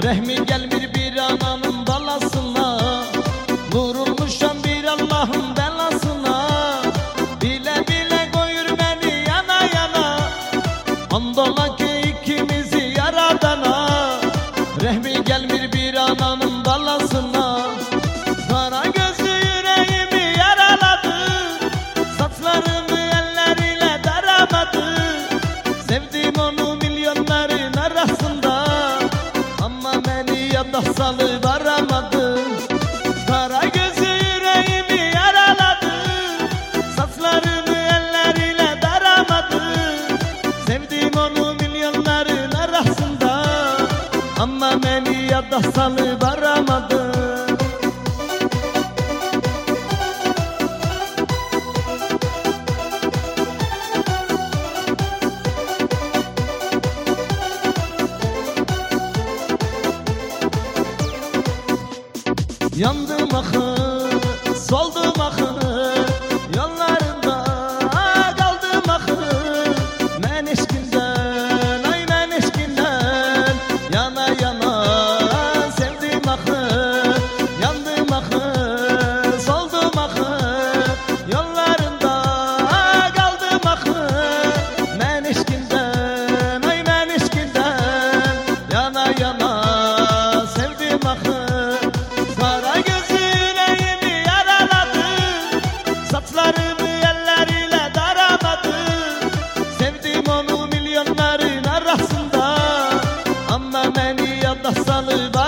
Rehmi gelmir bir ananın balasına, vurulmuşam bir Allah'ın belasına. Bile bile koyur beni yana yana, andola ki ikimizi yaradana. Rehmi gelmir bir ananın balasına, kara gözlü yüreğimi yaraladı, saçlarımı elleriyle daramadı. Sevdim onu milyonların arasında, ama beni yada salı varamadı. Kara gözlü yüreğimi yaraladı, saçlarımı elleriyle daramadı. Sevdim onu milyonların arasında, ama beni yada salı varamadı. Yandım ahır, soldum ahır, yollarında kaldım ahır. Men eşkinden, ay men eşkinden, yana yana sevdim ahır. Yandım ahır, soldum ahır, yollarında kaldım ahır. Men eşkinden, ay men eşkinden, yana yana sevdim ahır. Kara gözlü yüreğimi yaraladı, saçlarımı elleriyle daramadı. Sevdim onu milyonların arasında, ama beni yada salı